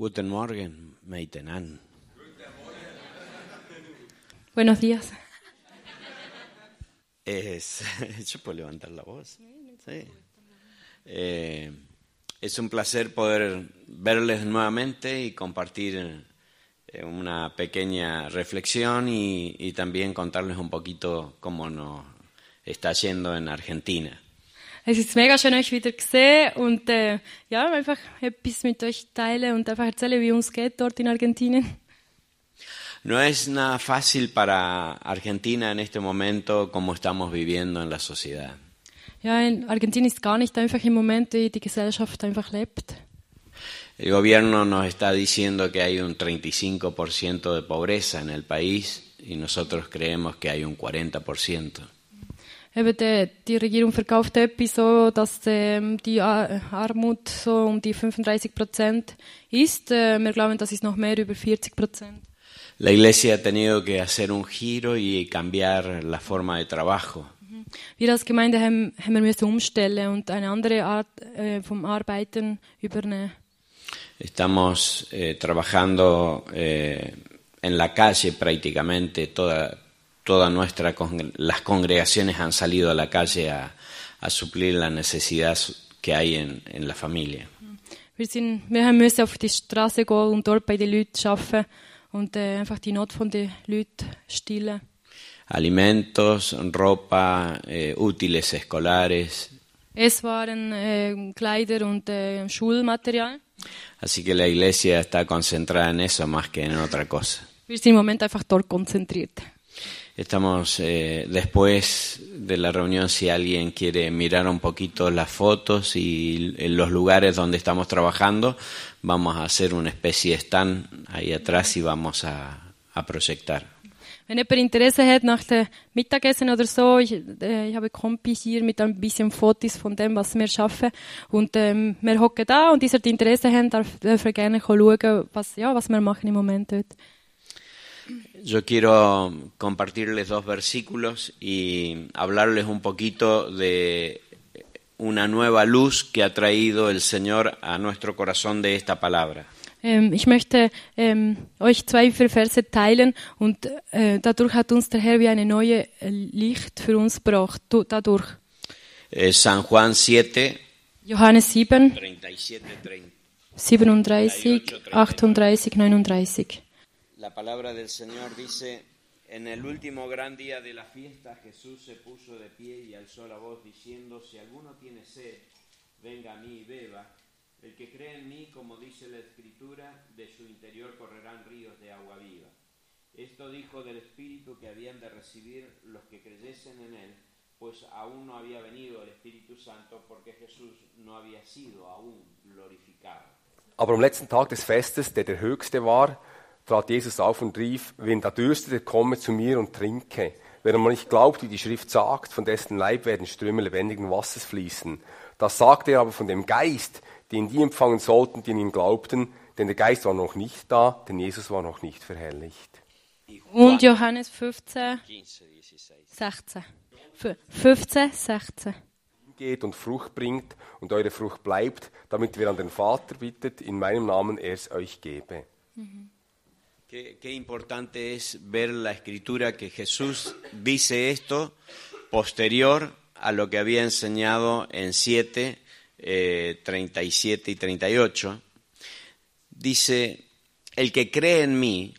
Guten Morgen, meiten an. Buenos días. Yo puedo levantar la voz. Sí. Es un placer poder verles nuevamente y compartir una pequeña reflexión y también contarles un poquito cómo nos está yendo en Argentina. Es ist mega schön, euch wieder zu sehen und einfach etwas mit euch teilen und einfach erzählen, wie uns geht dort in Argentinien. No es nada fácil para Argentina en este momento como estamos viviendo en la sociedad. Ja, in Argentinien ist gar nicht einfach im Moment, wie die Gesellschaft einfach lebt. El gobierno nos está diciendo que hay un 35% de pobreza en el país y nosotros creemos que hay un 40%. Eben die Regierung verkauft etwas so, dass die Armut so um die 35% ist. Wir glauben, das ist noch mehr, über 40%. La Iglesia ha tenido que hacer un giro y cambiar la forma de trabajo. Wir als Gemeinde haben wir müssen umstellen und eine andere Art vom Arbeiten übernehmen. Estamos trabajando en la calle prácticamente, las congregaciones han salido a la calle a suplir la necesidad que hay en la familia. Wir haben müssen auf die Straße gehen und dort bei den Leuten arbeiten und einfach die Not von den Leuten stillen. Alimentos, ropa, útiles escolares. Esswaren, Kleider und Schulmaterial. Así que la iglesia está concentrada en eso más que en otra cosa. Wir sind im Moment einfach dort konzentriert. Estamos después de la reunión, si alguien quiere mirar un poquito las fotos y los lugares donde estamos trabajando, vamos a hacer una especie de stand ahí atrás y vamos a proyectar. Wenn jemand Interesse hat nach dem Mittagessen oder so, ich habe Kompi hier mit ein bisschen Fotos von dem, was wir schaffen. Und wir hocken da und die, die Interesse haben, dürfen gerne schauen, was wir machen im Moment dort. Yo quiero compartirles 2 versículos y hablarles un poquito de una nueva luz que ha traído el Señor a nuestro corazón de esta palabra. Ich möchte euch 2 Verse teilen und dadurch hat uns der Herr wie eine neue Licht für uns gebracht. Dadurch. San Juan 7, Johannes 7, 37, 37, 38, 39. La palabra del Señor dice: en el último gran día de la fiesta, Jesús se puso de pie y alzó la voz diciendo: si alguno tiene sed, venga a mí y beba. El que cree en mí, como dice la Escritura, de su interior correrán ríos de agua viva. Esto dijo del Espíritu que habían de recibir los que creyesen en él, pues aún no había venido el Espíritu Santo, porque Jesús no había sido aún glorificado. Aber am letzten Tag des Festes, der höchste war, trat Jesus auf und rief: Wen da dürstet, der komme zu mir und trinke. Wer man nicht glaubt, wie die Schrift sagt, von dessen Leib werden Ströme lebendigen Wassers fließen. Das sagte er aber von dem Geist, den die empfangen sollten, die in ihn glaubten, denn der Geist war noch nicht da, denn Jesus war noch nicht verherrlicht. Und Johannes 15, 16. 15, 16. Geht und Frucht bringt und eure Frucht bleibt, damit wer an den Vater bittet, in meinem Namen er es euch gebe. Qué importante es ver la Escritura que Jesús dice esto posterior a lo que había enseñado en 7, 37 y 38. Dice: el que cree en mí,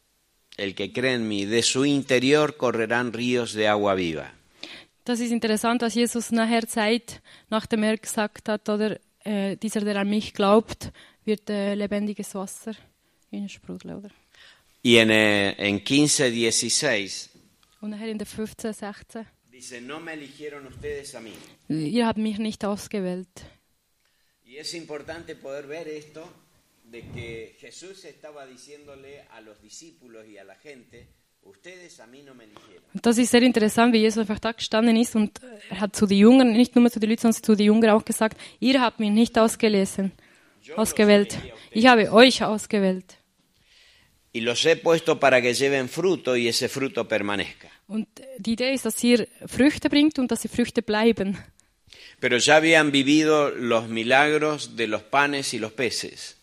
de su interior correrán ríos de agua viva. Das ist interessant, was Jesus nachher sagt, nachdem er gesagt hat, oder dieser, der an mich glaubt, wird lebendiges Wasser in sprudeln, oder? Y en 15, 16 Und nachher in der 15, 16. dice: no me eligieron ustedes a mí. Ihr habt mich nicht ausgewählt. Y es importante poder ver esto, de que Jesús estaba diciéndole a los discípulos y a la gente: ustedes a mí no me eligieron. Und das ist sehr interessant, wie Jesus einfach da gestanden ist und er hat zu den Jüngern, nicht nur zu den Leuten, sondern zu den Jüngern auch gesagt: ihr habt mich nicht ausgewählt. Ich habe euch ausgewählt. Y los he puesto para que lleven fruto y ese fruto permanezca. Und die Idee ist, dass ihr Früchte bringt und dass die Früchte bleiben. Pero ya habían vivido los milagros de los panes y los peces.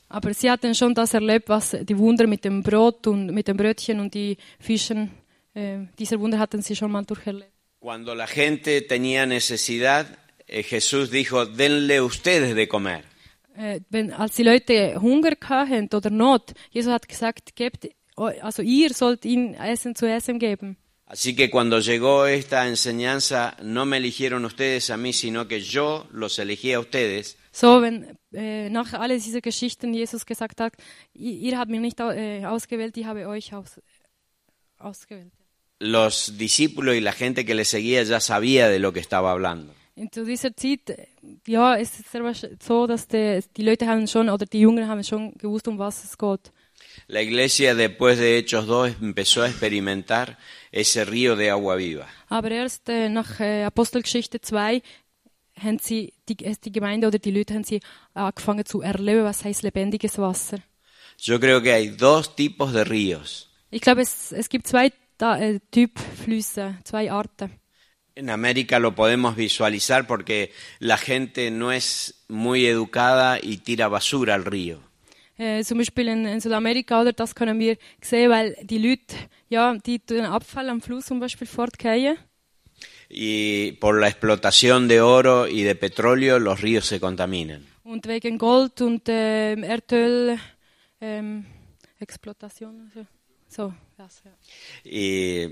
Aber sie hatten schon das erlebt, was die Wunder mit dem Brot und mit dem Brötchen und die Fischen, diese Wunder hatten sie schon mal durcherlebt. Cuando la gente tenía necesidad, Jesús dijo, denle ustedes de comer. Als die Leute Hunger hatten oder Not, Jesus hat gesagt, also ihr sollt ihnen Essen zu essen geben. Así que cuando llegó esta enseñanza, no me eligieron ustedes a mí, sino que yo los elegí a ustedes. So, wenn nach all diese Geschichten Jesus gesagt hat, ihr habt mich nicht ausgewählt, ich habe euch ausgewählt. Los discípulos y la gente que le seguía ya sabía de lo que estaba hablando. Und zu dieser Zeit, ja, es ist sehr so, dass die Leute haben schon, oder die Jünger haben schon gewusst, um was es geht. La iglesia después de Hechos 2 empezó a experimentar ese río de agua viva. Aber erst nach Apostelgeschichte 2 haben die Gemeinde oder die Leute haben sie angefangen zu erleben, was heißt lebendiges Wasser. Yo creo que hay dos tipos de ríos. Ich glaube, es gibt zwei Typen Flüsse, zwei Arten. En América lo podemos visualizar porque la gente no es muy educada y tira basura al río. Zum Beispiel in Südamerika, oder, das können wir sehen, weil die Leute, ja, die tun Abfall am Fluss zum Beispiel fortgehen. Y por la explotación de oro y de petróleo los ríos se contaminan. Und wegen Gold und Erdöl, Explotación, so, das, ja. Y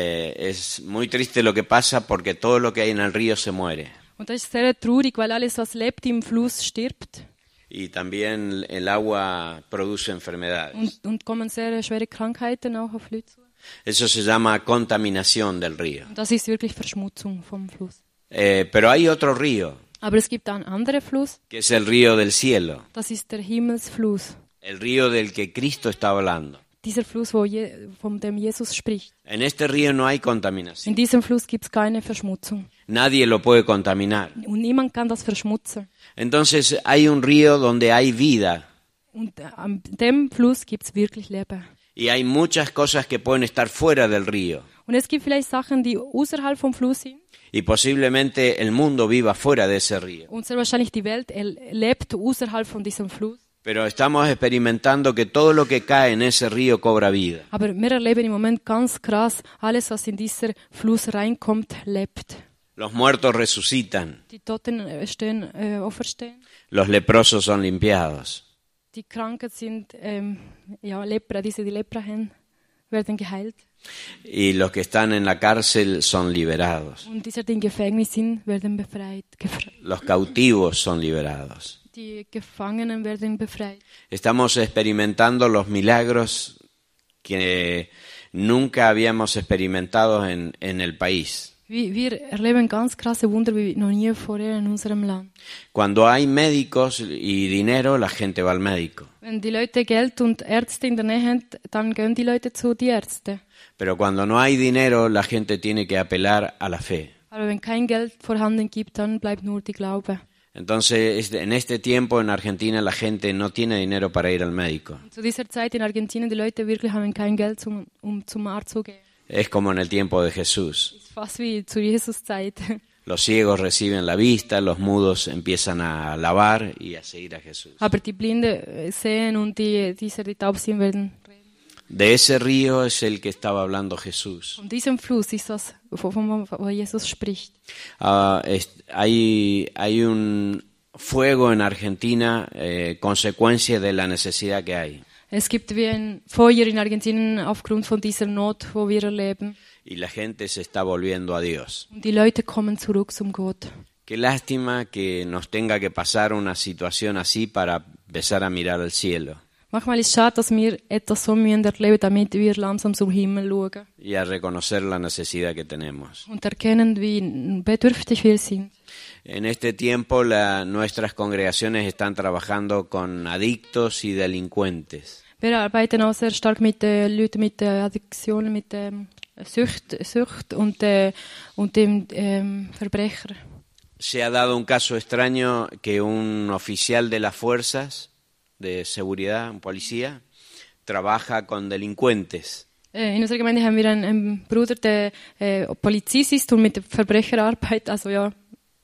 es muy triste lo que pasa porque todo lo que hay en el río se muere. Und das ist sehr traurig, weil alles, was lebt im Fluss, stirbt. Y también el agua produce enfermedades. Und kommen sehr schwere Krankheiten auch auf Leute zu. Eso se llama contaminación del río. Und das ist wirklich Verschmutzung vom Fluss. Pero hay otro río, Aber es gibt einen anderen Fluss, que es el río del cielo, das ist der Himmelsfluss. el río del que Cristo está hablando. Dieser Fluss, von dem Jesus spricht. En este río no hay In contaminación. diesem Fluss gibt es keine Verschmutzung. Nadie lo puede contaminar. Und niemand kann das verschmutzen. Entonces hay un río donde hay vida Und an dem Fluss gibt es wirklich Leben. y hay muchas cosas que pueden estar fuera del río. Und es gibt vielleicht Sachen, die außerhalb vom Fluss sind. Y posiblemente el mundo viva fuera de ese río. Und sehr wahrscheinlich die Welt lebt außerhalb von diesem Fluss. Pero estamos experimentando que todo lo que cae en ese río cobra vida. Aber wir erleben im Moment ganz krass, alles, was in dieser Fluss reinkommt, lebt. Los muertos resucitan, Die Toten auferstehen. los leprosos son limpiados. Die Kranken sind, Lepra, die Lepra haben, werden geheilt. Y los que están en la cárcel son liberados. Und diese, die im Gefängnis sind, werden befreit. Los cautivos son liberados. Die Gefangenen werden befreit. Estamos experimentando los milagros que nunca habíamos experimentado en el país. Wir erleben ganz krasse Wunder wie noch nie vorher in unserem Land. Cuando hay médicos y dinero, la gente va al médico. Wenn die Leute Geld und Ärzte in der Nähe haben, dann gehen die Leute zu den Ärzten. Pero cuando no hay dinero, la gente tiene que apelar a la fe. Aber wenn kein Geld vorhanden gibt, dann bleibt nur die Glaube. Entonces, en este tiempo en Argentina la gente no tiene dinero para ir al médico. Zu dieser Zeit in Argentinien, die Leute wirklich haben kein Geld, um zum Arzt zu gehen. Es como en el tiempo de Jesús. Ist fast wie zu Jesus Zeit. Los ciegos reciben la vista, los mudos empiezan a alabar y a seguir a Jesús. Aber die Blinden sehen und die taub sind, werden reden. De ese río es el que estaba hablando Jesús. Von diesem Fluss ist das, wo Jesus spricht. Hay un fuego en Argentina, consecuencia de la necesidad que hay. Es gibt wie ein Feuer in Argentinien aufgrund von dieser Not, wo wir erleben. Y la gente se está volviendo a Dios. Und die Leute kommen zurück zum Gott. Qué lástima que nos tenga que pasar una situación así para empezar a mirar al cielo. Manchmal ist es schade, dass wir etwas so erleben müssen, damit wir langsam zum Himmel schauen. Y a reconocer la necesidad que tenemos. Und erkennen, wie bedürftig wir sind. En este tiempo nuestras congregaciones están trabajando con adictos y delincuentes. Wir arbeiten auch sehr stark mit Leuten mit Addiktionen, mit Sucht und dem Verbrecher. Se ha dado un caso extraño que un oficial de las fuerzas de seguridad, un policía, trabaja con delincuentes. In unserer Gemeinde haben wir einen Bruder, der Polizist ist und mit Verbrechern arbeitet. Also ja.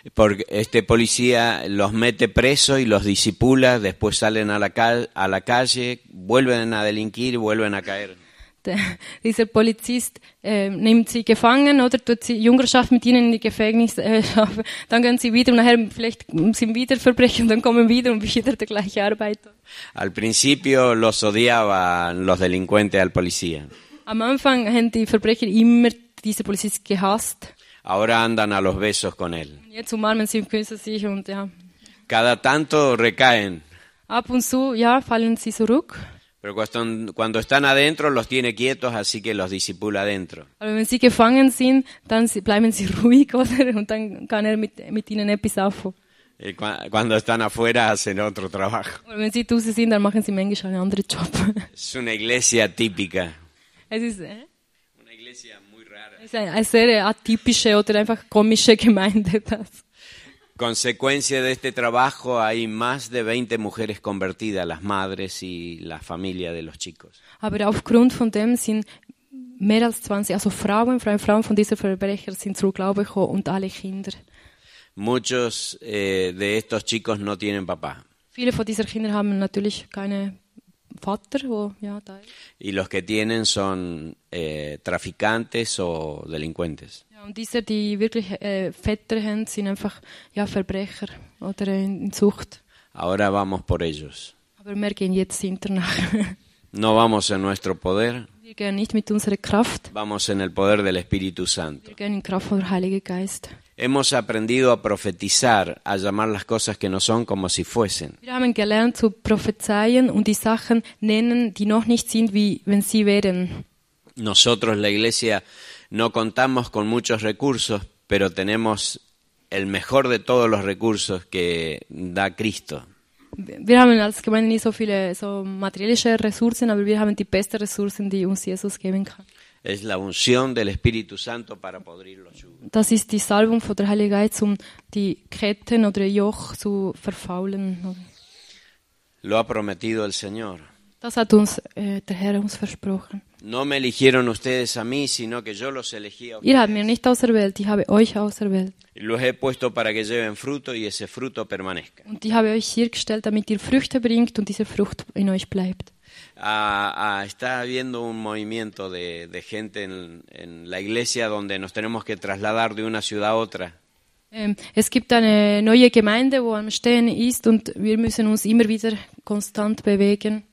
Porque este policía los mete presos y los disipula, después salen a la calle, vuelven a delinquir, vuelven a caer. Dieser Polizist nimmt sie gefangen oder tut sie Jüngerschaft mit ihnen in die Gefängnis schaffen. Dann gehen sie wieder und nachher vielleicht sind wieder Verbrechen und dann kommen wieder und wieder der gleiche Arbeiter. Al principio los odiaban los delincuentes al policía. Am Anfang haben die Verbrecher immer diese Polizist gehasst. Ahora andan a los besos con él. Jetzt umarmen sie und küssen sich und ja. Cada tanto recaen, Ab und zu, ja, fallen sie zurück. pero cuando están adentro los tiene quietos, así que los disipula adentro. Aber wenn sie gefangen sind, dann bleiben sie ruhig, oder? Und dann kann er mit ihnen etwas anfangen. Y cuando están afuera hacen otro trabajo. Oder wenn sie draußen sind, dann machen sie manchmal einen anderen Job. Es una iglesia típica. Es ist, Una iglesia muy rara. es ist eine sehr atypische oder einfach komische Gemeinde. Das. Consecuencia de este trabajo hay más de 20 mujeres convertidas, las madres y la familia de los chicos. Aber aufgrund von dem sind mehr als 20, also Frauen von dieser Verbrecher sind zur Glaube gekommen und alle Kinder. Muchos de estos chicos no tienen papá. Viele von dieser Kinder haben natürlich keine Vater, wo ja da ist. Y los que tienen son traficantes o delincuentes. Ja, und diese, die wirklich Väter haben, sind einfach ja, Verbrecher oder in Zucht. Ahora vamos por ellos. Aber wir gehen jetzt hinterher. No vamos en nuestro poder, Wir gehen nicht mit unserer Kraft, vamos en el poder del Espíritu Santo. wir gehen in Kraft von der Heiligen Geist. Hemos aprendido a profetizar, a llamar las cosas que no son como si fuesen. Wir haben gelernt zu prophezeien und die Sachen nennen, die noch nicht sind, wie wenn sie wären. Nosotros, la iglesia, no contamos con muchos recursos, pero tenemos el mejor de todos los recursos que da Cristo. Wir haben als Gemeinde nicht so viele so materielle Ressourcen, aber wir haben die besten Ressourcen, die uns Jesus geben kann. Es la unción del Espíritu Santo para podrir los yugos. Das ist die Salbung von der Heiligen Geist, um die Ketten oder Joch zu verfaulen. Lo ha prometido el Señor. Das hat uns der Herr uns versprochen. No me eligieron ustedes a mí, sino que yo los elegí a Ihr habt ustedes. mir nicht auserwählt, ich habe euch auserwählt. Los he puesto para que lleven fruto y ese fruto permanezca. Und ich habe euch hier gestellt, damit ihr Früchte bringt und diese Frucht in euch bleibt. Está habiendo un movimiento de gente en la iglesia donde nos tenemos que trasladar de una ciudad a otra. Es gibt eine neue Gemeinde, wo am Stehen ist und wir müssen uns immer wieder konstant bewegen.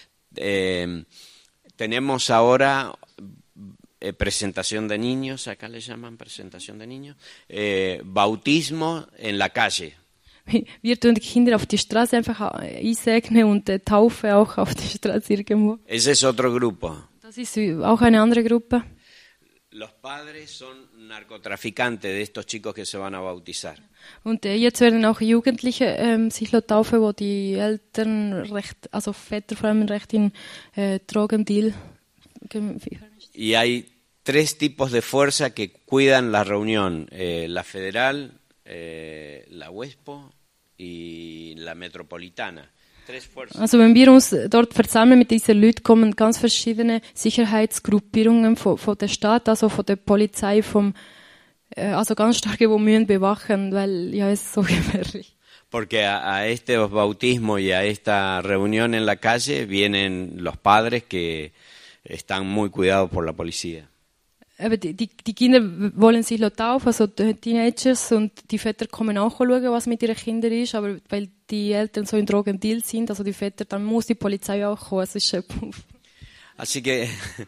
Tenemos ahora presentación de niños, acá le llaman presentación de niños, bautismo en la calle. Wir tun die Kinder auf die Straße einfach einsegnen und Taufe auch auf die Straße irgendwo. Ese es otro grupo. Das ist auch eine andere Gruppe. Los padres son narcotraficantes de estos chicos que se van a bautizar. Und jetzt werden auch Jugendliche sich taufen, wo die Eltern recht, also Väter vor allem recht in Drogendeal. Y hay tres tipos de fuerza que cuidan la reunión, la federal, la Huespo y la metropolitana. Tres fuerzas. Also wenn wir uns dort versammeln mit diesen Leuten, kommen ganz verschiedene Sicherheitsgruppierungen von der Stadt, also von der Polizei, also ganz starke, die müssen bewachen, weil ja es ist so gefährlich. Porque a este bautismo y a esta reunión en la calle vienen los padres que están muy cuidados por la policía. Aber die Kinder wollen sich taufen, also die Teenagers, und die Väter kommen auch schauen, was mit ihren Kindern ist, aber weil die Eltern so in Drogendeal sind, also die Väter, dann muss die Polizei auch kommen. Es ist Así que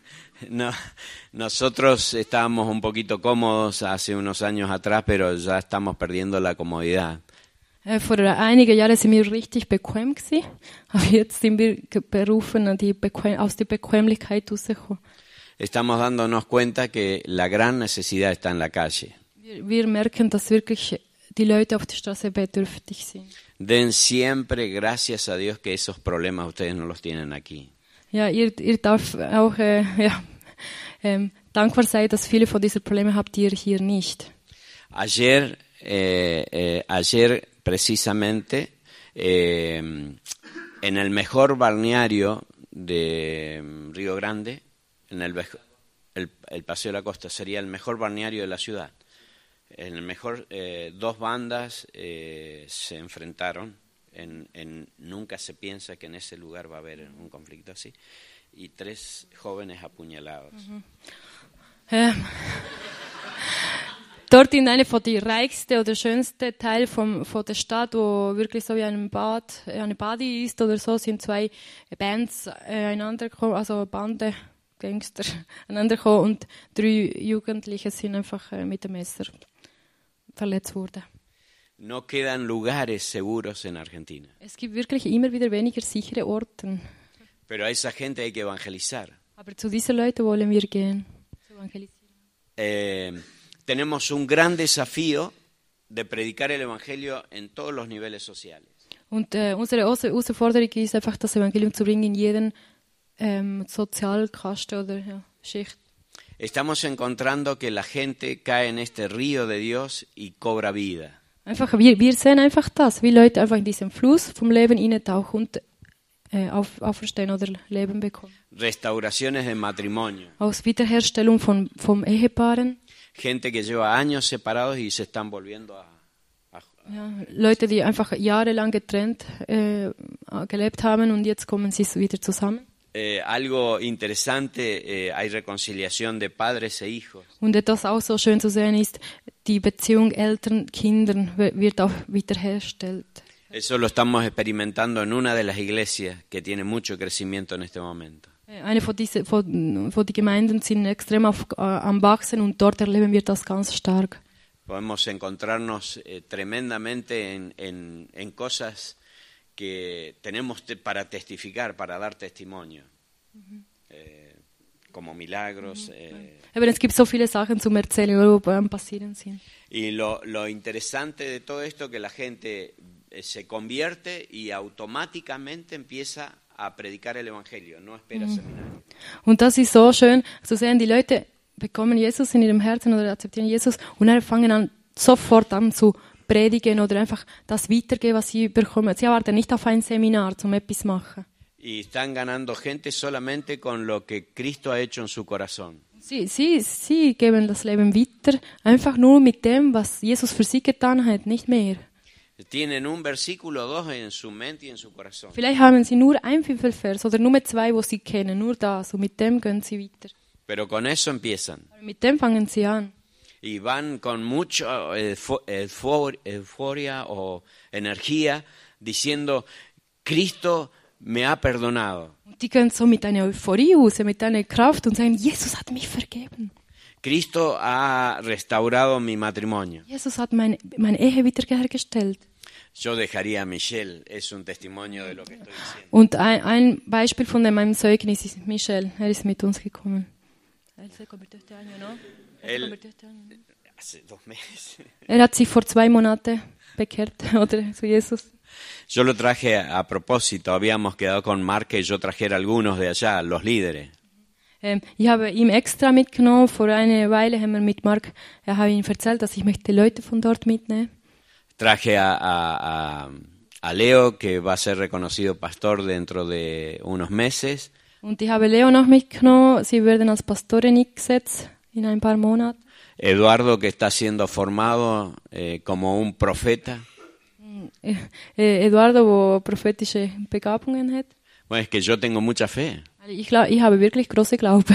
nosotros estábamos un poquito cómodos hace unos años atrás, pero ya estamos perdiendo la comodidad. Vor einigen Jahren sind wir richtig bequem gewesen, aber jetzt sind wir berufen, aus der Bequemlichkeit rauszukommen. Estamos dándonos cuenta que la gran necesidad está en la calle. Wir merken, dass wirklich die Leute auf der Straße bedürftig sind. Den siempre gracias a Dios que esos problemas ustedes no los tienen aquí. Ja, ihr darf auch dankbar sein, dass viele von diesen Problemen habt ihr hier nicht. Ayer precisamente, en el mejor balneario de Río Grande, en el Paseo de la Costa, sería el mejor balneario de la ciudad. en el mejor, dos bandas se enfrentaron. Nunca se piensa que en ese lugar va a haber un conflicto así. Y 3 jóvenes apuñalados. Dort in einer von die reichsten oder schönsten Teil von der Stadt, wo wirklich so wie eine Badi ist oder so, sind 2 Bands einander gekommen, also Bande, Gangster einander gekommen und 3 Jugendliche sind einfach mit dem Messer verletzt worden. No quedan lugares seguros en Argentina. Es gibt wirklich immer wieder weniger sichere Orte. Pero a esa gente hay que evangelizar. Aber zu diesen Leuten wollen wir gehen. Zu evangelisieren. Tenemos un gran desafío de predicar el Evangelio en todos los niveles sociales. Und unsere Herausforderung ist einfach, das Evangelium zu bringen in jeden Sozialkasten oder Schicht. Estamos encontrando que la gente cae en este río de Dios y cobra vida. Einfach, wir sehen einfach das, wie Leute einfach in diesen Fluss vom Leben hineintauchen und auferstehen oder Leben bekommen. Restauraciones de matrimonio. Aus Wiederherstellung vom Ehepaaren. Gente que lleva años separados y se están volviendo a ja, Leute, die einfach jahrelang getrennt gelebt haben und jetzt kommen sie wieder zusammen. Algo interesante, hay reconciliación de padres e hijos. Und etwas auch so schön zu sehen ist, die Beziehung Eltern-Kindern wird auch wiederhergestellt. Eso lo estamos experimentando en una de las iglesias que tiene mucho crecimiento en este momento. Eine von die Gemeinden sind extrem am Wachsen und dort erleben wir das ganz stark. Podemos encontrarnos tremendamente en cosas que tenemos para testificar, para dar testimonio, como milagros. Aber es gibt so viele Sachen zum Erzählen, die passieren sind. Y lo interesante de todo esto es que la gente se convierte y automáticamente empieza a predicar el Evangelio, no espera seminario. Und das ist so schön zu sehen, die Leute bekommen Jesus in ihrem Herzen oder akzeptieren Jesus und dann fangen an sofort an zu predigen oder einfach das weitergeben, was sie bekommen. Sie warten nicht auf ein Seminar, zum etwas zu machen. Y están ganando gente solamente con lo que Cristo ha hecho en su corazón. Sie geben das Leben weiter, einfach nur mit dem, was Jesus für sie getan hat, nicht mehr. Tienen un versículo, 2 en su mente y en su corazón. Vielleicht haben sie nur ein Bibelvers oder nur 2, wo sie kennen, nur das, und mit dem gehen sie weiter. Pero con eso empiezan. Mit dem fangen sie an. Y van con mucha euforia o energía diciendo, Cristo me ha perdonado. Und die gehen so mit einer Euphorie raus, mit einer Kraft und sagen, Jesus hat mich vergeben. Cristo ha restaurado mi matrimonio. Jesus hat meine Ehe wiederhergestellt. Yo dejaría a Michelle, es un testimonio de lo que estoy diciendo. Und ein Beispiel von meinem Zeugnis ist Michel, er ist mit uns gekommen. Hace 2 meses. Er hat sich vor 2 Monaten bekehrt, oder zu Jesus. Yo lo traje a propósito, habíamos quedado con Mark que yo trajera algunos de allá, los líderes. Ich habe ihn extra mitgenommen, vor einer Weile haben wir mit Mark, habe ihm erzählt, dass ich möchte Leute von dort mitnehmen. Traje a Leo, que va a ser reconocido pastor dentro de unos meses. Und ich habe Leo noch mitgenommen, sie werden als Pastorin eingesetzt in ein paar Monaten. Eduardo, que está siendo formado como un profeta. Eduardo, der prophetische Begabungen hat. Bueno, es que yo tengo mucha fe. Ich habe wirklich große Glaube.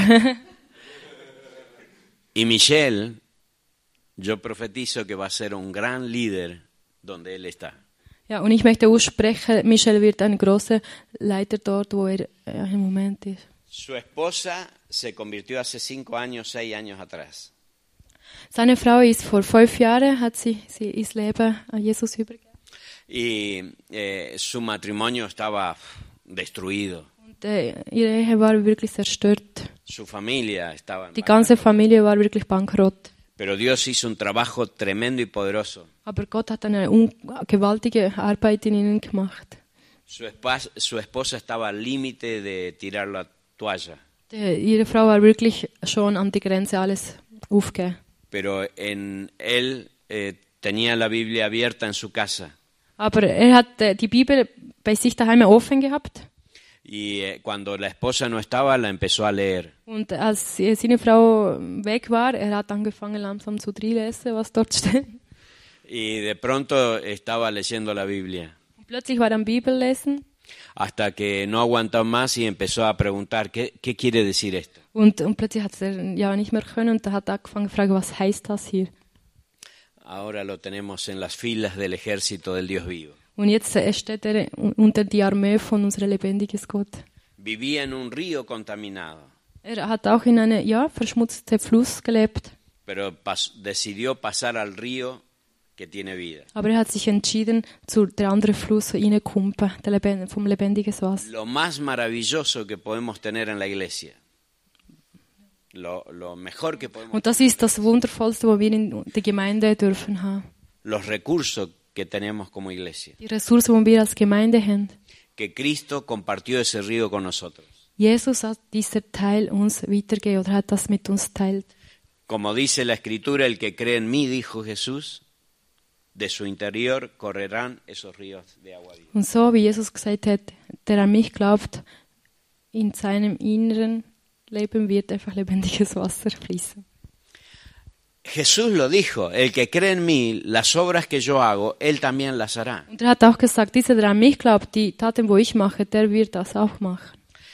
Y Michelle, yo profetizo que va a ser un gran líder donde él está. Ja, und ich möchte aussprechen, Michel wird ein großer Leiter dort, wo er im Moment ist. Su esposa se convirtió hace 5 años, 6 años atrás. Seine Frau ist vor 5 Jahren, hat sie ihr Leben an Jesus übergeben. Y su matrimonio estaba destruido. Und ihre Ehe war wirklich zerstört. Su familia estaba Die ganze Familie war wirklich bankrott. Pero Dios hizo un trabajo tremendo y poderoso. Aber Gott hat eine gewaltige Arbeit in ihnen gemacht. Su esposa estaba al límite de tirar la toalla. Ihre Frau war wirklich schon an die Grenze, alles aufgeben. Pero él tenía la Biblia abierta en su casa. Aber er hat die Bibel bei sich daheim offen gehabt. Y cuando la esposa no estaba, la empezó a leer. Und als seine Frau weg war, hat angefangen langsam zu lesen, was dort steht. Y de pronto estaba leyendo la Biblia. Und plötzlich war er am Bibel lesen. Hasta que no aguantó más y empezó a preguntar, ¿qué quiere decir esto? Und plötzlich hat er ja nicht mehr können und da hat er angefangen zu fragen, was heißt das hier? Ahora lo tenemos en las filas del ejército del Dios vivo. Und jetzt steht er unter die Armee von unserem lebendigen Gott. Vivía en un río contaminado, Er hat auch in einem verschmutzten Fluss gelebt, pero decidió pasar al río que tiene vida. aber er hat sich entschieden, zu der anderen Fluss reinzukumpen, vom lebendigen Wasser. Lo más maravilloso que podemos tener en la iglesia, lo mejor que podemos Und das ist das Wundervollste, was wir in der Gemeinde dürfen haben. los recursos que tenemos como iglesia, Die Ressourcen, die wir als Gemeinde haben. que Cristo compartió ese río con nosotros. Jesus hat dieser Teil uns weitergegeben oder hat das mit uns teilt. Como dice la Escritura, el que cree en mí, dijo Jesús, de su interior correrán esos ríos de agua viva. Und so wie Jesus gesagt hat, der an mich glaubt, in seinem inneren Leben wird einfach lebendiges Wasser fließen. Jesús lo dijo, el que cree en mí, las obras que yo hago, él también las hará. Und er hat auch gesagt, dieser, der an mich glaubt, die Taten, wo ich mache, der wird das auch machen.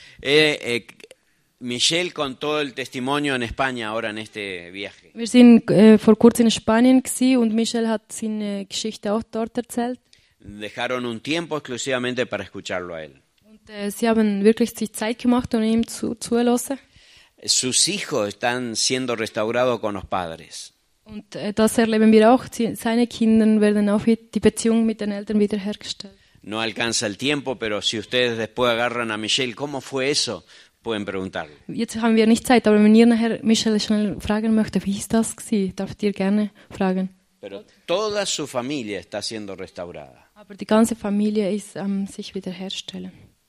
Michelle contó el testimonio en España ahora en este viaje. Wir sind vor kurzem in Spanien gewesen und Michel hat seine Geschichte auch dort erzählt. Dejaron un tiempo exclusivamente para escucharlo a él. Und sie haben wirklich sich Zeit gemacht, um ihm zuzuhören. Sus hijos están siendo restaurados con los padres. Und das erleben wir auch. Seine Kinder werden auch die Beziehung mit den Eltern wiederhergestellt. No alcanza el tiempo, pero si ustedes después agarran a Michelle, ¿cómo fue eso? Pueden preguntarle. Jetzt haben wir nicht Zeit, aber wenn ihr nachher Michel schnell fragen möchte, wie ist das gewesen, darf ihr gerne fragen. Pero toda su familia está siendo restaurada. Aber die ganze Familie ist sich wiederherstellen.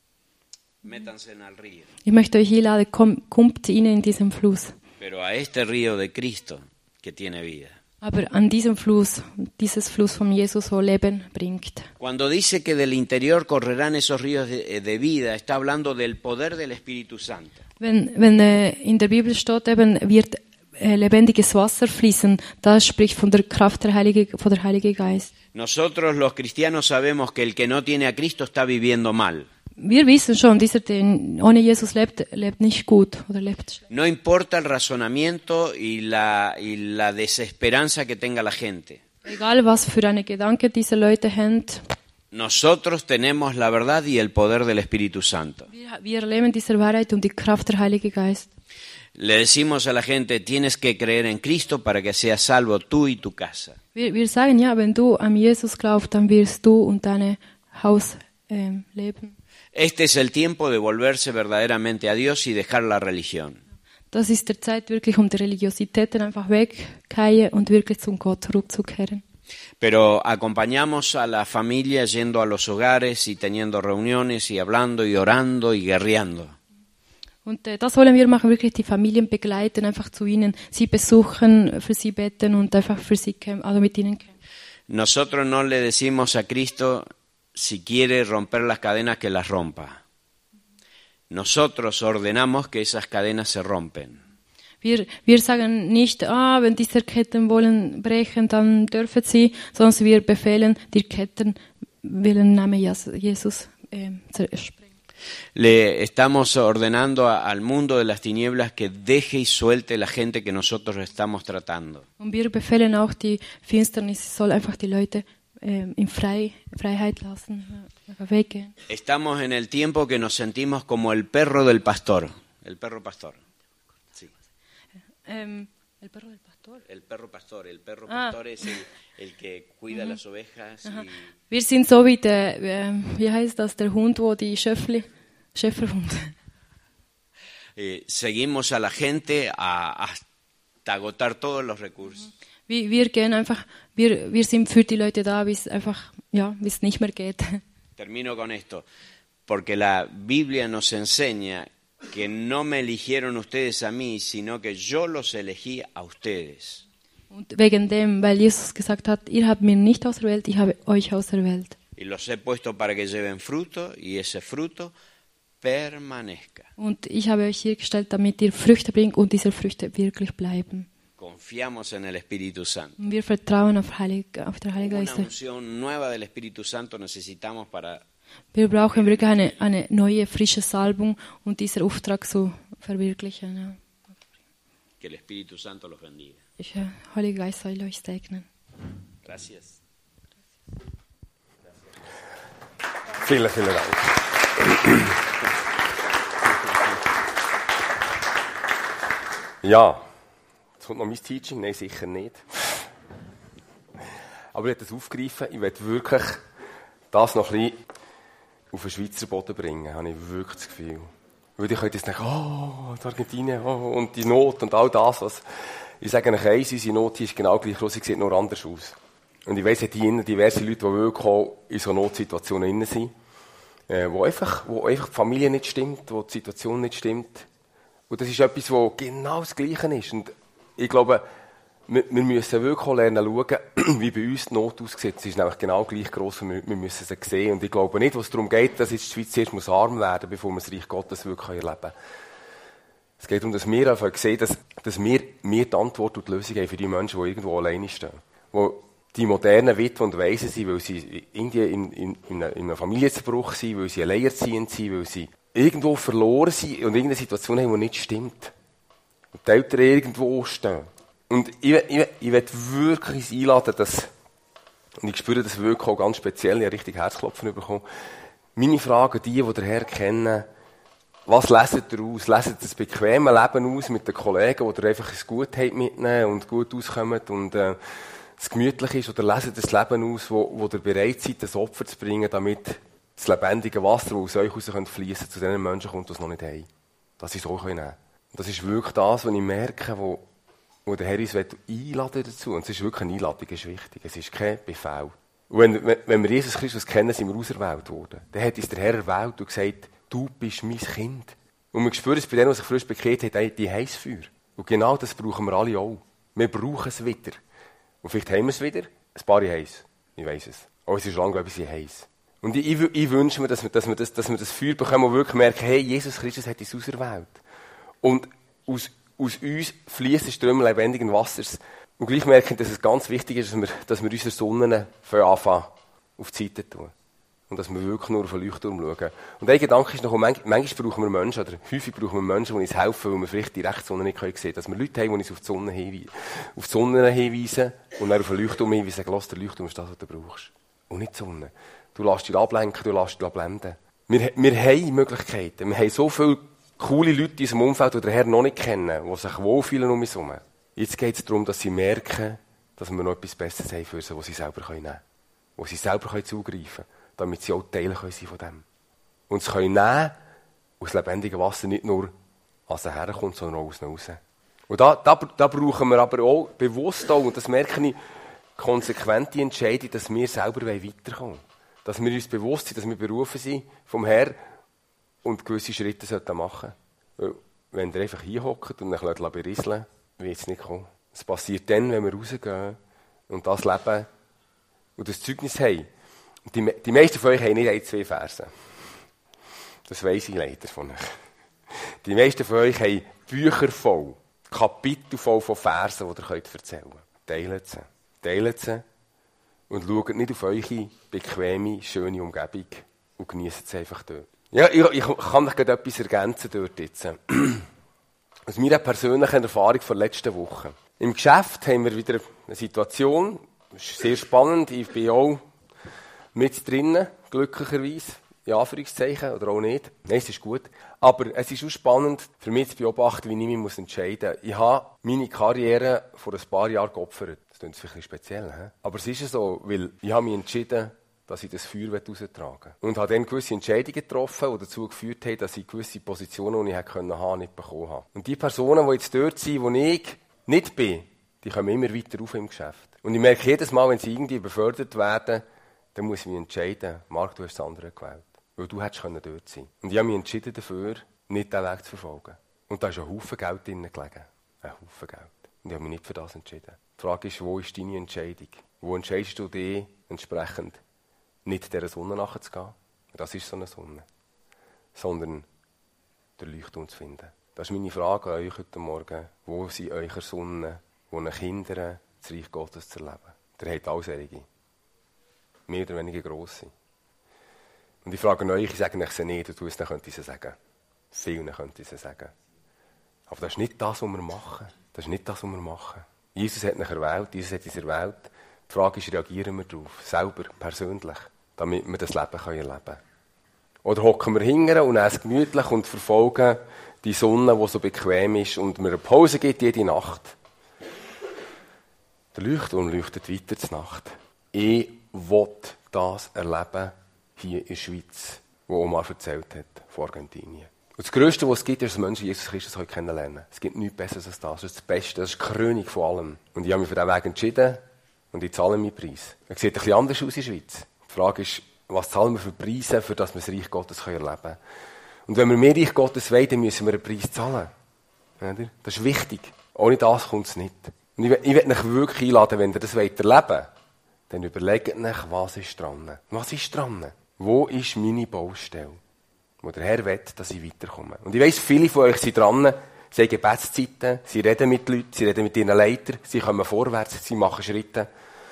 Métanse en el río. Ich möchte euch einladen, kommt rein in diesem Fluss. Pero a este río de Cristo que tiene vida. Aber an diesem Fluss, dieses Fluss von Jesus, wo Leben bringt. Cuando dice que del interior correrán esos ríos de vida, está hablando del poder del Espíritu Santo. Wenn in der Bibel steht, eben wird lebendiges Wasser fließen, das spricht von der Kraft von der Heilige Geist. Nosotros los cristianos sabemos que el que no tiene a Cristo está viviendo mal. Wir wissen schon, dieser, der ohne Jesus lebt nicht gut oder lebt schlecht. No importa el razonamiento y la desesperanza que tenga la gente. Egal was für eine Gedanke diese Leute haben, Nosotros tenemos la verdad y el poder del Espíritu Santo. wir erleben diese Wahrheit und die Kraft der Heilige Geist. Le decimos a la gente, tienes que creer en Cristo para que seas salvo tú y tu casa. Wir sagen, ja, wenn du an Jesus glaubst, dann wirst du und dein Haus leben. Este es el tiempo de volverse verdaderamente a Dios y dejar la religión. Das ist der Zeit wirklich, die Religiosität einfach wegkehren und wirklich zum Gott zurückzukehren. Pero acompañamos a la familia yendo a los hogares y teniendo reuniones y hablando y orando y guerreando. Und das wollen wir machen, wirklich die Familien begleiten, einfach zu ihnen, sie besuchen, für sie beten und einfach für sie also mit ihnen kämpfen. Nosotros no le decimos a Cristo, si quiere romper las cadenas, que las rompa. Nosotros ordenamos que esas cadenas se rompen. Wir sagen nicht, wenn diese Ketten wollen brechen, dann dürfen sie, sondern wir befehlen, die Ketten willen Namen Jesus zerspringen. Le estamos ordenando al mundo de las tinieblas que deje y suelte la gente que nosotros estamos tratando. Und wir befehlen auch die Finsternis, sie soll einfach die Leute in Freiheit lassen, weggehen. Estamos en el tiempo que nos sentimos como el perro del pastor. El perro pastor. Sí. El perro del pastor. El perro pastor. El perro pastor es el que cuida las ovejas. Y... Wir sind so wie der, wie heißt das, der Hund, wo die Schäferhund. Seguimos a la gente hasta agotar todos los recursos. Wir gehen einfach, wir sind für die Leute da, bis es nicht mehr geht. Termino con esto, porque la Biblia nos enseña que no me eligieron ustedes a mí, sino que yo los elegí a ustedes. Und wegen dem, weil Jesus gesagt hat, ihr habt mir nicht auserwählt, ich habe euch auserwählt. Y los he puesto para que lleven fruto, y ese fruto permanezca. Und ich habe euch hier gestellt, damit ihr Früchte bringt und diese Früchte wirklich bleiben. Confiamos en el Espíritu Santo. Und wir vertrauen auf der Heilige Una Geist. unción nueva del Espíritu Santo necesitamos para Wir brauchen wirklich eine neue, frische Salbung, um diesen Auftrag zu verwirklichen. Ja. que el Espíritu Santo los bendiga. Heiliger Geist soll euch segnen. Gracias. Vielen, vielen Dank. Ja, jetzt kommt noch mein Teaching. Nein, sicher nicht. Aber ich werde das aufgreifen. Ich werde wirklich das noch ein bisschen auf den Schweizer Boden bringen, habe ich wirklich das Gefühl. Weil ich könnte jetzt denken, die Argentinien, und die Not und all das, was... Ich sage euch eins, unsere Not hier ist genau gleich groß, sie sieht nur anders aus. Und ich weiss, hier innen diverse Leute, die wirklich auch in so Notsituationen innen sind, wo einfach die Familie nicht stimmt, wo die Situation nicht stimmt. Und das ist etwas, wo genau das Gleiche ist. Und ich glaube, wir müssen wirklich auch lernen schauen, wie bei uns die Not aussieht. Sie ist nämlich genau gleich gross, und wir müssen sie sehen. Und ich glaube nicht, was darum geht, dass jetzt die Schweiz erst arm werden muss, bevor wir das Reich Gottes wirklich erleben können. Es geht darum, dass wir einfach sehen, dass wir die Antwort und die Lösung haben für die Menschen, die irgendwo alleine stehen. Wo die modernen Witwen und Waisen sind, weil sie irgendwie in einem Familienzerbruch sind, weil sie alleinerziehend sind, weil sie irgendwo verloren sind und irgendeine Situation haben, die nicht stimmt. Und die Eltern irgendwo stehen. Und ich will wirklich einladen, dass, und ich spüre das wirklich auch ganz speziell, ich habe richtig Herzklopfen bekommen. Meine Frage, die den Herrn kennen, was leset ihr aus? Leset das bequeme Leben aus mit den Kollegen, die ihr einfach ein Gut habt mitnehmen und gut auskommt und es gemütlich ist? Oder leset das Leben aus, wo ihr bereit seid, das Opfer zu bringen, damit das lebendige Wasser, das aus euch raus fließen, zu den Menschen kommt, die es noch nicht haben? Dass sie es auch nehmen können. Und das ist wirklich das, was ich merke, wo der Herr uns einladen dazu. Und es ist wirklich eine Einladung, ist wichtig. Es ist kein Befehl. Und wenn wir Jesus Christus kennen, sind wir auserwählt worden. Dann hat uns der Herr erwählt und gesagt, du bist mein Kind. Und wir spüren es bei denen, die sich frisch bekehrt haben, die heiß Feuer. Und genau das brauchen wir alle auch. Wir brauchen es wieder. Und vielleicht haben wir es wieder. Ein paar heiß. Ich weiss es. Aber es ist lange, glaube ich, heiß. Und ich wünsche mir, dass wir das Feuer bekommen und wirklich merken, hey, Jesus Christus hat uns auserwählt. Und aus uns fließen Ströme lebendigen Wassers. Und gleich merken, dass es ganz wichtig ist, dass wir unsere Sonnen anfangen auf die Seite tun. Und dass wir wirklich nur auf den Leuchtturm schauen. Und ein Gedanke ist noch, manchmal brauchen wir Menschen, oder häufig brauchen wir Menschen, die uns helfen, weil wir vielleicht die rechte Sonne nicht sehen können. Dass wir Leute haben, die uns auf die Sonne hinweisen und dann auf den Leuchtturm hinweisen, sagen, lass, der Leuchtturm ist das, was du brauchst. Und nicht die Sonne. Du lässt dich ablenken, du lässt dich abblenden. Wir haben Möglichkeiten. Wir haben so viele coole Leute in unserem Umfeld, die den Herrn noch nicht kennen, die sich wohlfühlen um uns herum. Jetzt geht es darum, dass sie merken, dass wir noch etwas Besseres haben für sie, was sie selber nehmen können. Wo sie selber zugreifen können, damit sie auch Teile von dem können. Und sie können nehmen, aus lebendigem Wasser nicht nur an sie herkommt, sondern auch aus ihnen raus. Und da brauchen wir aber auch bewusst auch, und das merke ich, konsequente Entscheidung, dass wir selber weiterkommen wollen. Dass wir uns bewusst sind, dass wir berufen sind vom Herrn und gewisse Schritte machen sollten. Weil, wenn ihr einfach hinhockt und euch berieseln lässt, wird es nicht kommen. Es passiert dann, wenn wir rausgehen und das Leben und das Zeugnis haben. Und die meisten von euch haben nicht 1, 2 Verse. Das weiss ich leider von euch. Die meisten von euch haben Bücher voll, Kapitel voll von Versen, die ihr erzählen könnt. Teilt sie und schaut nicht auf eure bequeme, schöne Umgebung und genießt es einfach dort. Ja, ich kann euch gerade etwas ergänzen dort jetzt. Aus meiner persönlichen Erfahrung von letzten Woche. Im Geschäft haben wir wieder eine Situation, das ist sehr spannend, ich bin auch mit drinnen, glücklicherweise, in Anführungszeichen, oder auch nicht. Nein, es ist gut. Aber es ist auch spannend, für mich zu beobachten, wie ich mich entscheiden muss. Ich habe meine Karriere vor ein paar Jahren geopfert. Das klingt vielleicht speziell, he? Aber es ist so, weil ich habe mich entschieden, dass ich das Feuer raustragen will. Und habe dann gewisse Entscheidungen getroffen, die dazu geführt haben, dass ich gewisse Positionen, die ich haben konnte, nicht bekommen habe. Und die Personen, die jetzt dort sind, wo ich nicht bin, die kommen immer weiter auf im Geschäft. Und ich merke jedes Mal, wenn sie irgendwie befördert werden, dann muss ich mich entscheiden, Marc, du hast das andere gewählt. Weil du hättest dort sein können. Und ich habe mich entschieden dafür, nicht diesen Weg zu verfolgen. Und da ist ein Haufen Geld drin gelegen. Ein Haufen Geld. Und ich habe mich nicht für das entschieden. Die Frage ist, wo ist deine Entscheidung? Wo entscheidest du dich entsprechend, nicht dieser Sonne nachzugehen? Das ist so eine Sonne. Sondern den Leuchtturm zu finden. Das ist meine Frage an euch heute Morgen. Wo sind eure Sonnen, die euch hindern, das Reich Gottes zu erleben? Ihr habt alle solche. Mehr oder weniger grosse. Und ich frage euch, ich sage euch sie nicht, und du es, dann könnte ich sie sagen. Vielen könnte ich sie sagen. Aber das ist nicht das, was wir machen. Das ist nicht das, was wir machen. Jesus hat uns erwählt, Jesus hat uns erwählt. Die Frage ist, reagieren wir darauf? Selber, persönlich. Damit wir das Leben erleben können. Oder hocken wir hinten und essen gemütlich und verfolgen die Sonne, die so bequem ist und mir eine Pause gibt jede Nacht. Der Leuchtturm leuchtet weiter zur Nacht. Ich will das erleben hier in der Schweiz, wo Omar erzählt hat, von Argentinien. Und das Größte, was es gibt, ist, dass Menschen Jesus Christus kennenlernen können. Es gibt nichts Besseres als das. Das ist das Beste, das ist die Krönung von allem. Und ich habe mich für diesen Weg entschieden und ich zahle meinen Preis. Er sieht ein bisschen anders aus in der Schweiz. Die Frage ist, was zahlen wir für Preise, für das wir das Reich Gottes erleben können. Und wenn wir mehr Reich Gottes wollen, dann müssen wir einen Preis zahlen. Das ist wichtig. Ohne das kommt es nicht. Und ich will euch wirklich einladen, wenn ihr das erleben wollt, dann überlegt euch, was ist dran. Was ist dran? Wo ist meine Baustelle? Wo der Herr will, dass ich weiterkomme. Und ich weiss, viele von euch sind dran, sie haben Gebetszeiten, sie reden mit Leuten, sie reden mit ihren Leitern, sie kommen vorwärts, sie machen Schritte.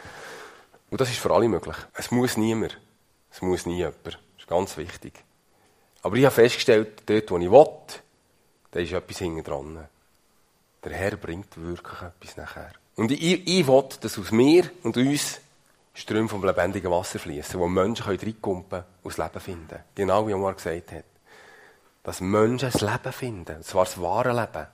Und das ist für alle möglich. Es muss niemand. Es muss nie jemand. Das ist ganz wichtig. Aber ich habe festgestellt, dort, wo ich will, da ist etwas hinten dran. Der Herr bringt wirklich etwas nachher. Und ich will, dass aus mir und uns Ströme vom lebendigen Wasser fließen, wo Menschen reinkumpen können und das Leben finden. Genau wie Omar gesagt hat. Dass Menschen das Leben finden. Und zwar das wahre Leben.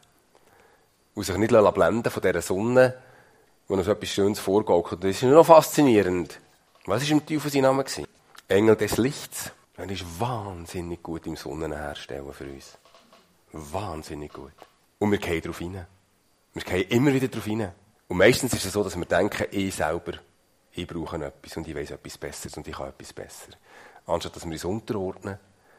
Und sich nicht blenden von dieser Sonne, wo uns etwas Schönes vorgaukelt. Das ist nur noch faszinierend. Was war im Teufel sein Name? Engel des Lichts. Er ist wahnsinnig gut im Sonnen herstellen für uns. Wahnsinnig gut. Und wir gehen darauf rein. Wir gehen immer wieder darauf rein. Und meistens ist es so, dass wir denken, ich selber, ich brauche etwas und ich weiss etwas Besseres und ich kann etwas besser. Anstatt dass wir uns unterordnen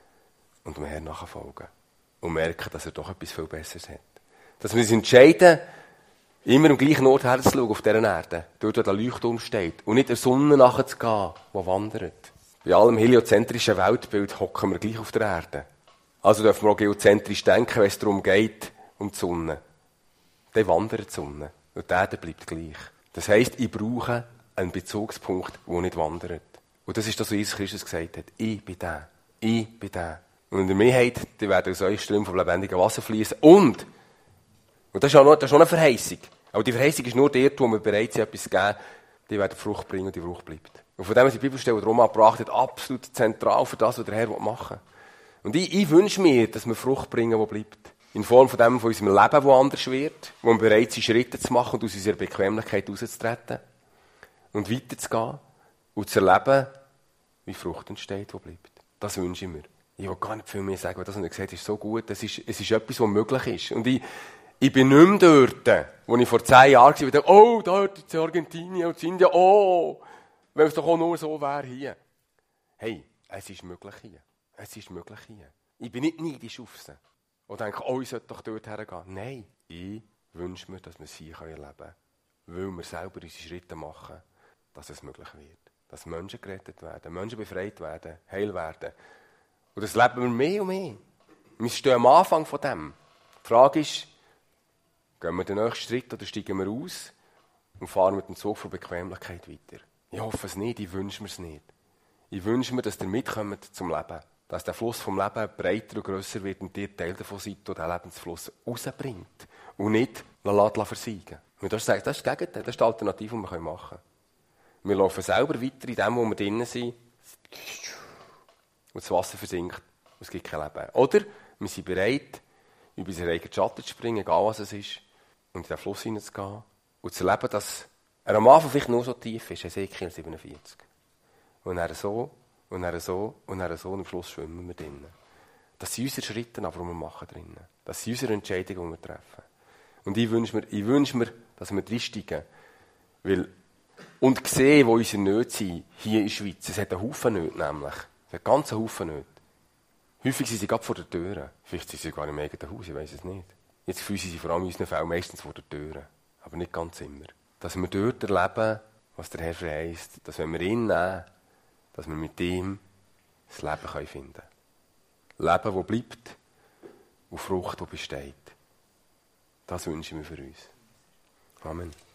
und dem Herrn nachfolgen. Und merken, dass er doch etwas viel Besseres hat. Dass wir uns entscheiden, immer am gleichen Ort herzuschauen auf dieser Erde. Dort, wo der Leuchtturm steht. Und nicht der Sonne nachzugehen, die wandert. Bei allem heliozentrischen Weltbild hocken wir gleich auf der Erde. Also dürfen wir auch geozentrisch denken, wenn es darum geht, um die Sonne. Dann wandert die Sonne. Und die Erde bleibt gleich. Das heisst, ich brauche einen Bezugspunkt, der nicht wandert. Und das ist das, was Jesus Christus gesagt hat. Ich bin der. Ich bin der. Und in der Mehrheit, die werden aus euch Ströme vom lebendigen Wasser fließen. Und das ist auch eine Verheißung. Aber die Verheißung ist nur dort, wo wir bereit sind, etwas zu geben, die werden Frucht bringen und die Frucht bleibt. Und von dem ist die Bibelstelle, die Roma gebracht hat, absolut zentral für das, was der Herr machen will. Und ich wünsche mir, dass wir Frucht bringen, die bleibt. In Form von dem, von unserem Leben, das anders wird, wo wir bereit sind, Schritte zu machen und aus unserer Bequemlichkeit rauszutreten und weiterzugehen und zu erleben, wie Frucht entsteht, die bleibt. Das wünsche ich mir. Ich will gar nicht viel mehr sagen, weil das, was er gesagt hat, ist so gut. Es ist etwas, was möglich ist. Und ich bin nicht mehr dort, wo ich vor 10 Jahren war, und dachte, oh, dort ist Argentinien und Indien, oh, wenn es doch auch nur so wäre hier. Hey, es ist möglich hier. Es ist möglich hier. Ich bin nicht neidisch auf sie. Und denke, oh, ich sollte doch dort hergehen. Nein, ich wünsche mir, dass wir es hier erleben können. Weil wir selber unsere Schritte machen, dass es möglich wird. Dass Menschen gerettet werden, Menschen befreit werden, heil werden. Und das leben wir mehr und mehr. Wir stehen am Anfang von dem. Die Frage ist, gehen wir den nächsten Schritt oder steigen wir aus und fahren mit dem Zug von Bequemlichkeit weiter? Ich hoffe es nicht, ich wünsche mir es nicht. Ich wünsche mir, dass ihr mitkommt zum Leben. Dass der Fluss vom Leben breiter und grösser wird und ihr Teil davon seid, der den Lebensfluss rausbringt. Und nicht versiegen. Und das ist das Gegenteil, das ist die Alternative, die wir machen können. Wir laufen selber weiter in dem, wo wir drinnen sind. Und das Wasser versinkt. Und es gibt kein Leben. Oder wir sind bereit, über unseren eigenen Schatten zu springen, egal was es ist, und in den Fluss hineinzugehen. Und zu erleben, dass er am Anfang vielleicht nur so tief ist, Ezekiel 47. Und er so, und er so, und er so, und am Schluss schwimmen wir drinnen. Das sind unsere Schritte, aber die wir machen drinnen. Das sind unsere Entscheidungen, die wir treffen. Und ich wünsche mir, dass wir reinsteigen. Und sehen, wo unsere Nöte sind, hier in der Schweiz. Es hat einen Haufen Nöte, nämlich. Es hat einen ganzen Haufen Nöte. Häufig sind sie gerade vor der Tür. Vielleicht sind sie gar nicht im eigenen Haus, ich weiss es nicht. Jetzt fühlen sie vor allem in unseren Fällen meistens vor der Tür. Aber nicht ganz immer. Dass wir dort erleben, was der Herr verheißt. Dass wenn wir ihn nehmen, dass wir mit ihm das Leben finden können. Leben, das bleibt. und Frucht, die besteht. Das wünsche ich mir für uns. Amen.